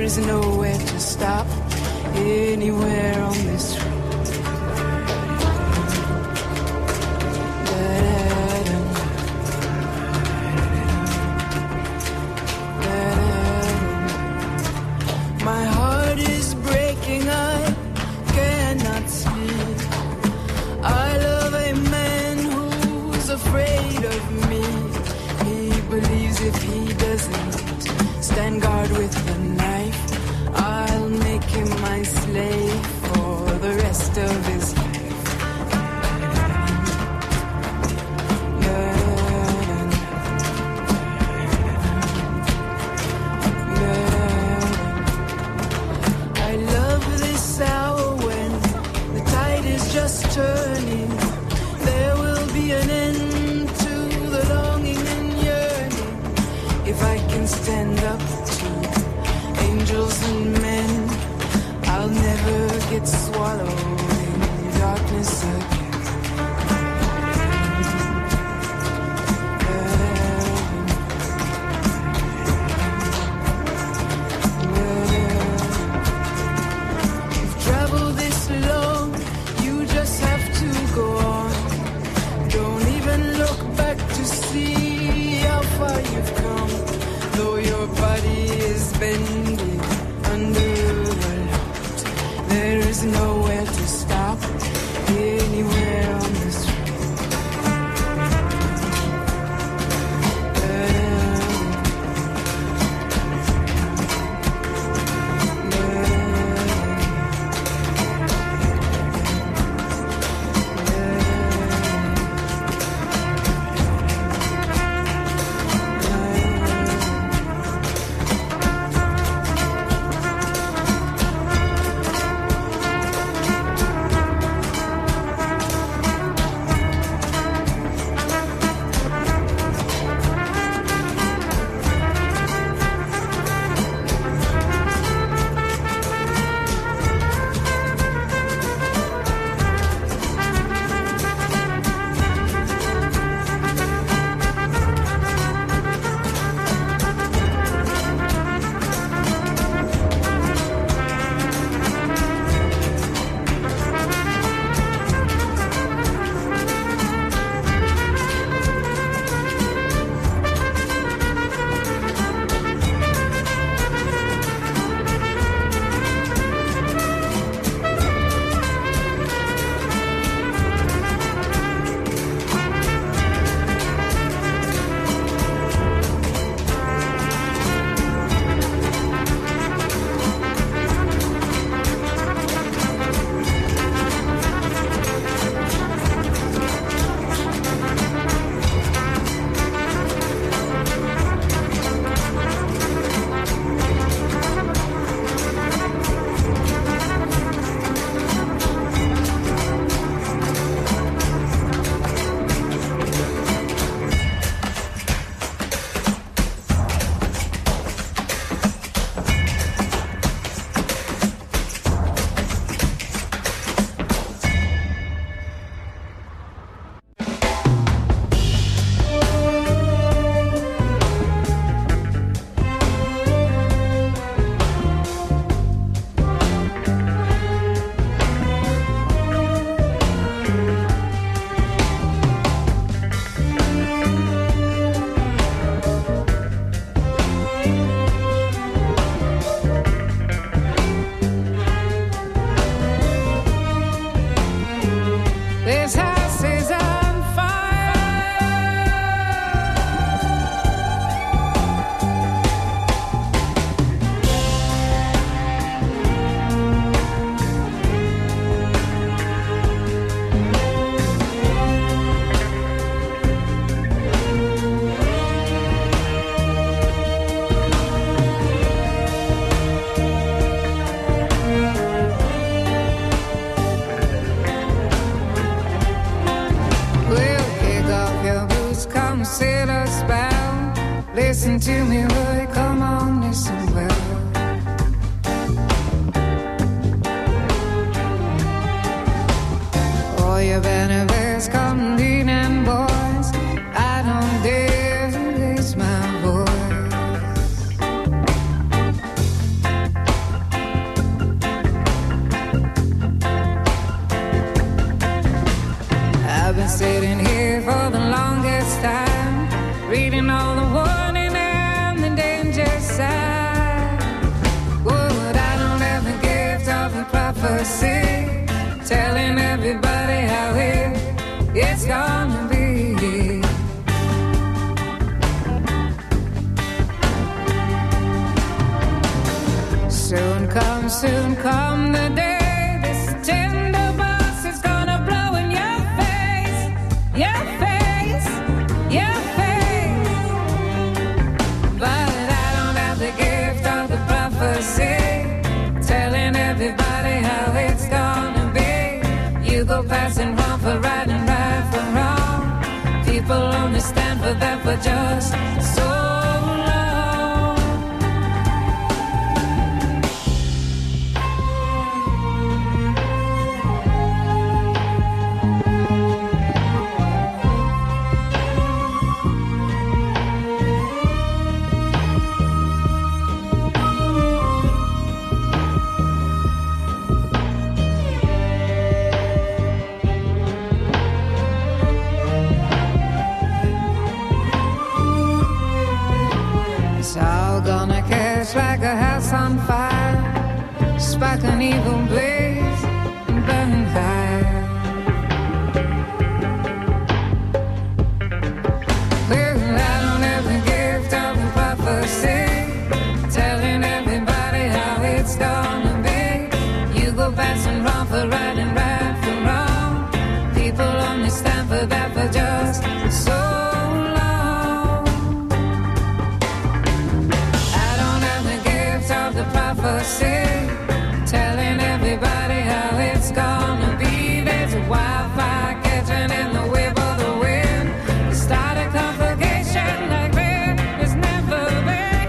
is nowhere to stop anywhere on this road. My heart is breaking, I cannot sleep. I love a man who's afraid of me. He believes if he doesn't stand guard with the knife, I'll make him my slave for the rest of his life. I love this hour when the tide is just turning. There will be an end to the longing and yearning. If I can stand up to angels and men, I'll never get swallowed in darkness again. You've traveled this long, you just have to go on. Don't even look back to see how far you've come. Though your body is bending under the light, there is nowhere to reading all the warning and the danger sign. Would I don't have the gift of a prophecy, telling everybody how it's gonna be. Soon come the day this tender bus is gonna blow in your face, your face, your face. But I don't have the gift of the prophecy, telling everybody how it's gonna be. You go passing wrong for right and right for wrong. People only stand for that for just so long. Like a house on fire, spark an evil blaze and burn high. Well, I don't have the gift of the prophecy, telling everybody how it's gonna be. You go passing wrong for right and right for wrong. People only stand for that for just so prophecy, telling everybody how it's gonna be. There's a wildfire catching in the whip of the wind. Start a complication like there's never been.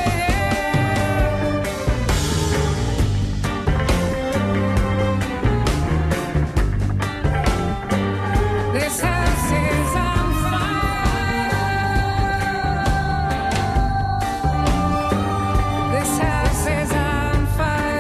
This house is on fire. This house is on fire.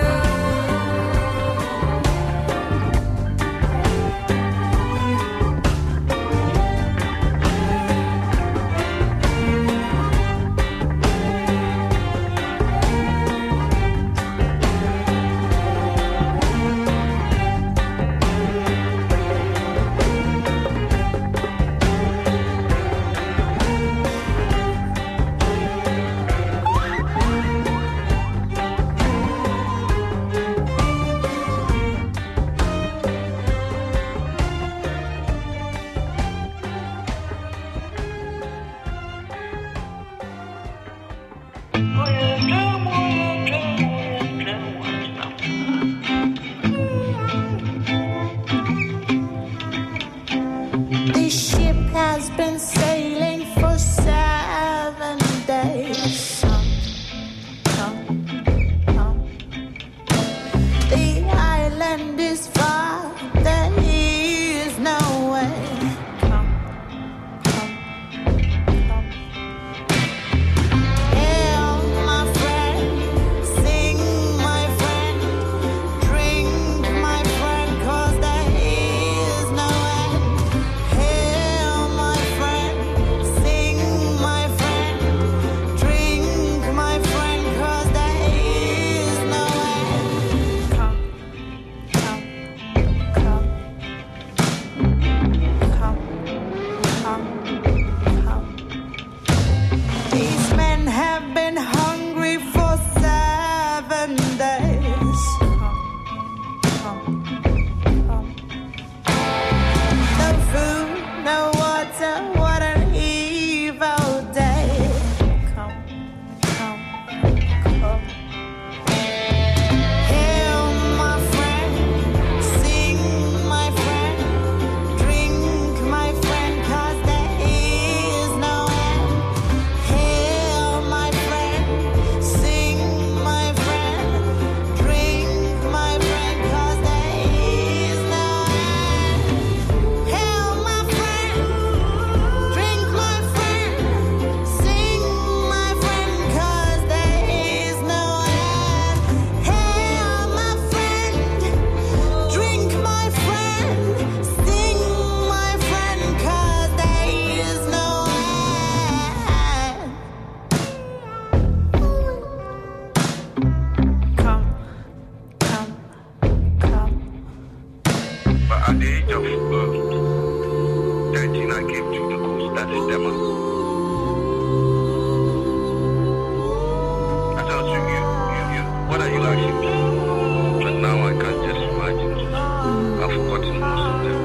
that you like it, but now I can't just imagine. I've forgotten most of them.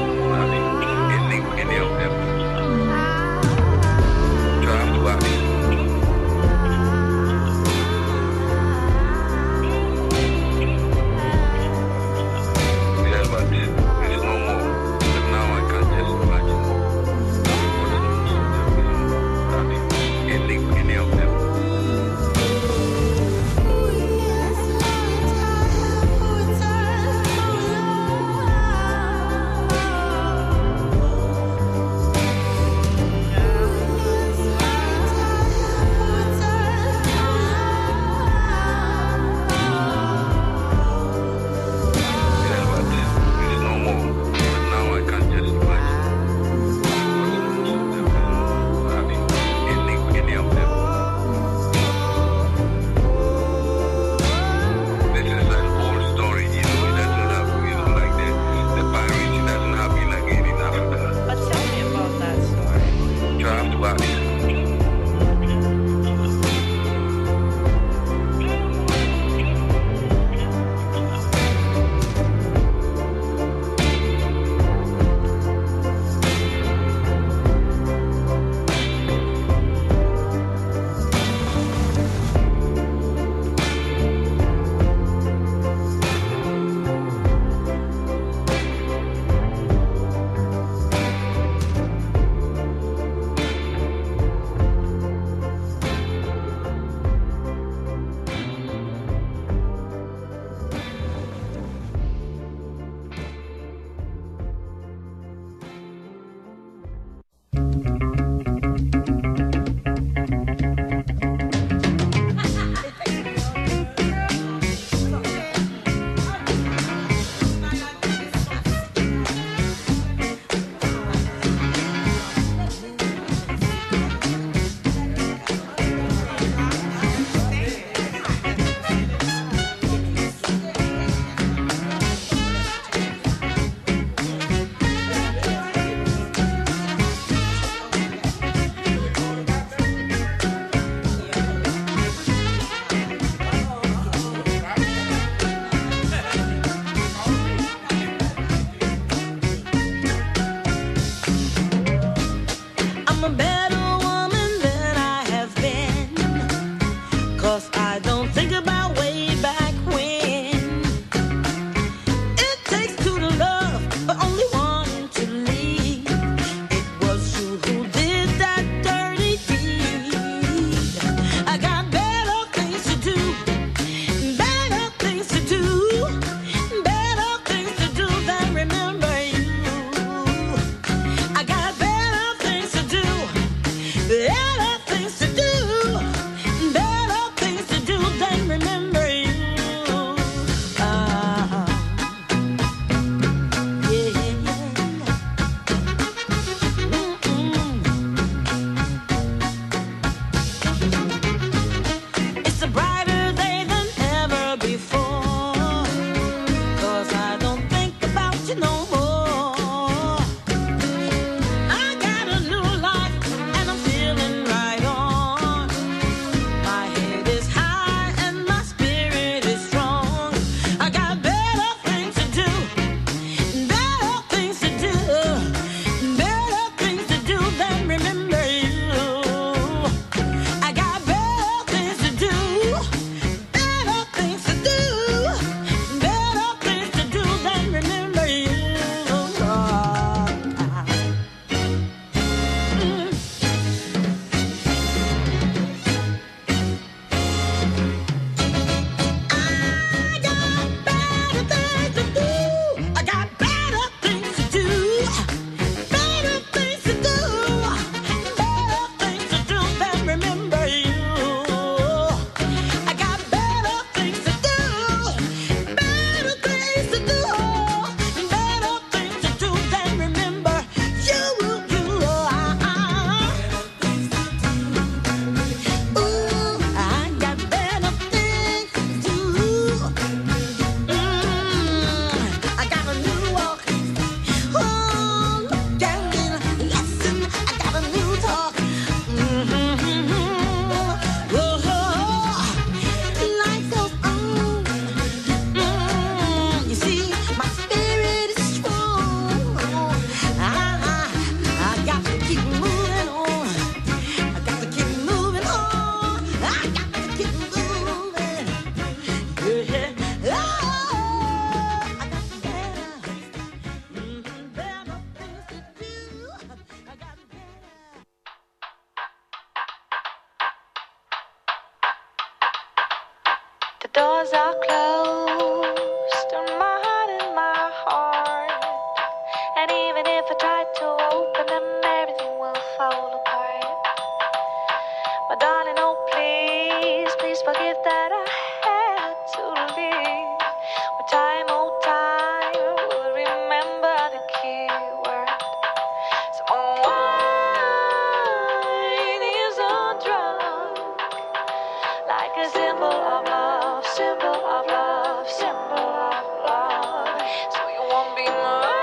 Any of them. So I have to ask. Yeah, but it's no more. But now I can't just imagine. I've forgotten most of them. Any of them. Better things to do than remember. doors are closed on my heart and my heart. And even if I try to open them, everything will fall apart. My darling, oh please, please forgive that I had to leave. But time, oh time, will remember the key word. Some wine is a drug, like a symbol of love, symbol of love, symbol of love. So you won't be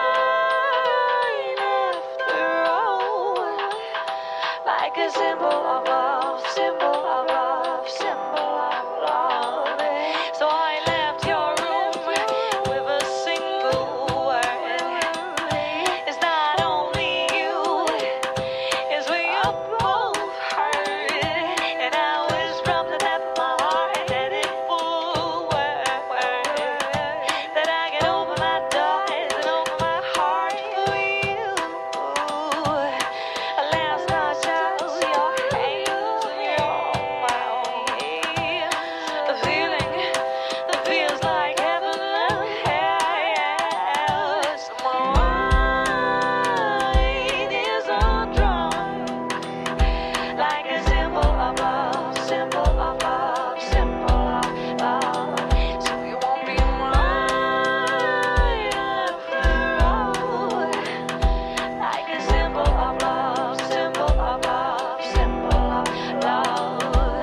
mine after all, like a symbol of love, symbol of love, symbol of love. So I left your room with a single word. It's not only you, it's we are both hurt. And I was from the depth of my heart that it full word, that I can open my doors and open my heart for you. Last night I was your hands and your mouth. The feeling that feels like heaven and hell. Some wine is a drunk, like a symbol of love, symbol of love, symbol of love. So you won't be mine after all, like a symbol of love, symbol of love, symbol of love.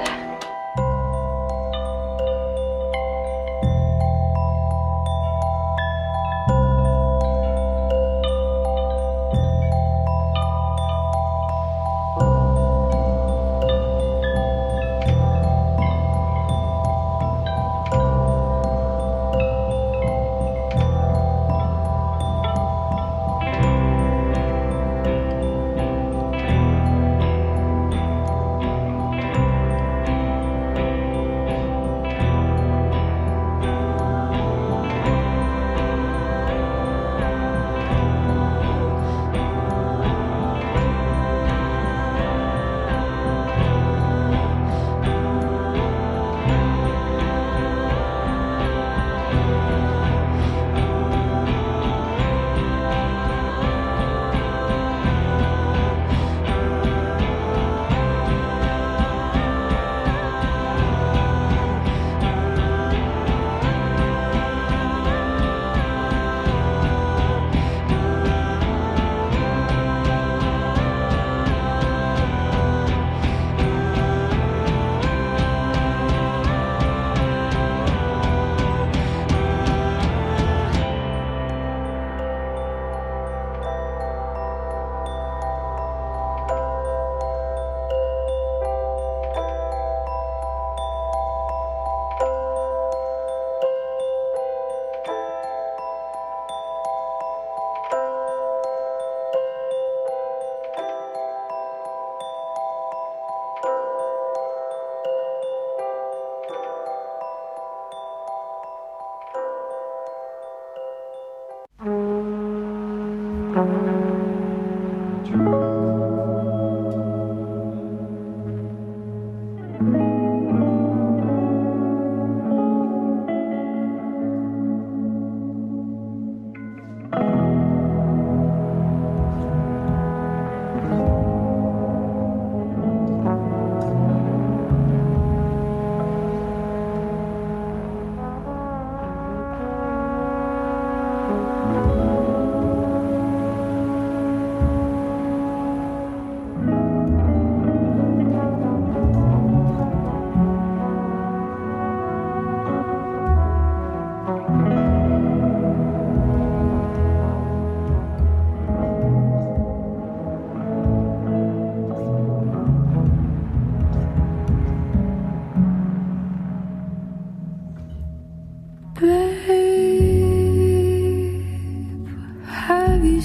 Babe, have you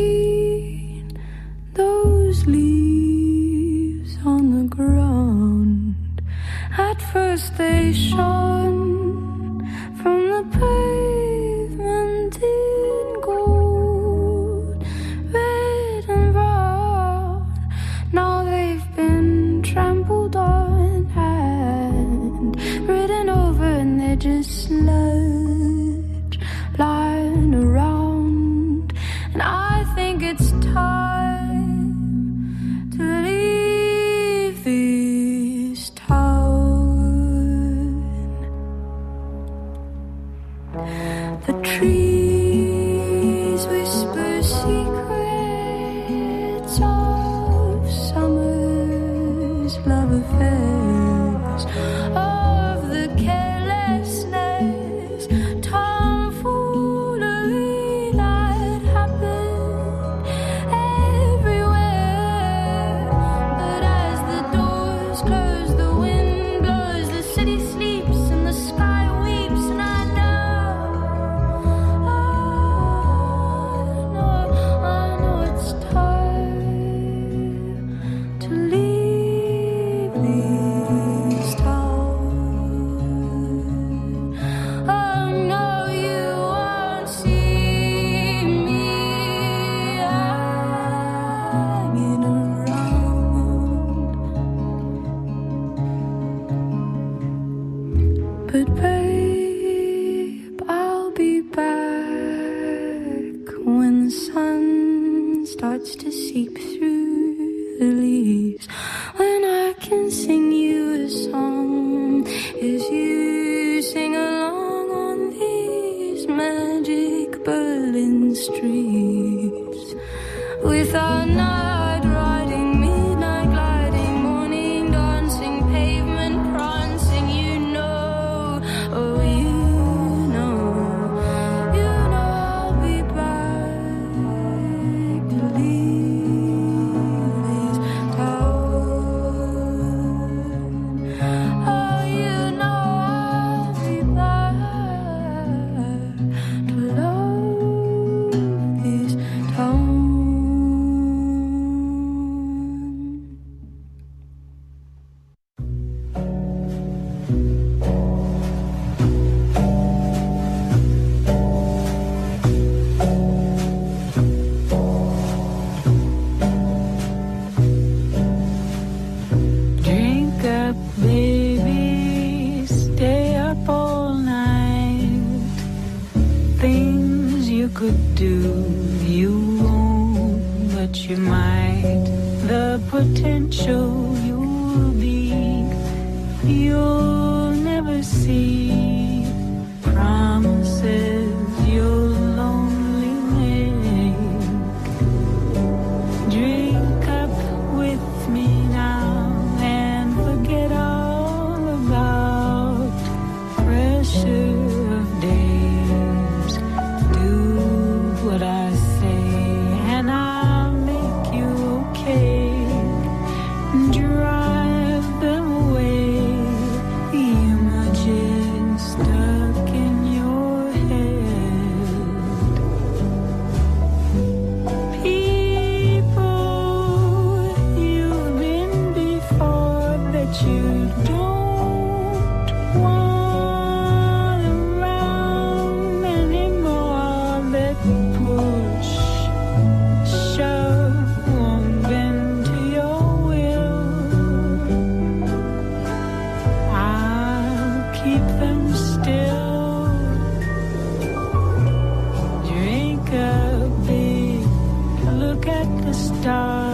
seen those leaves on the ground? At first they shone from the pavement in gold, red and brown. Now they've been trampled on and written over, and they just sludge lying around. And I think it's time to leave this town. The trees whisper secrets of summer's love affairs, of the carelessness, tomfoolery that happened everywhere. But as the doors close, the wind blows, the city sleeps and the sky weeps, and I know it's time to leave this town. Oh no, you won't see me hanging around. But babe, I'll be back when the sun starts to seep through the leaves, when I can sing you a song as you sing along on these magic Berlin streets, with our night riding, midnight gliding, morning dancing, pavement prancing. You know, oh you know I'll be back to leave this town. Oh, you know I'll be back to love this town. Drink up, baby, stay up all night. Things you could do, you won't, but you might. The potential you'll be, you'll never see. Promises you'll only make. Drink up with me now and forget all about pressure of days. Do what I say and I'll make you okay. Drive them away, the images stuck in your head. People you've been before that you don't want around anymore, that push, shove, won't bend to your will. I'll keep them still. Drink up, big, look at the stars.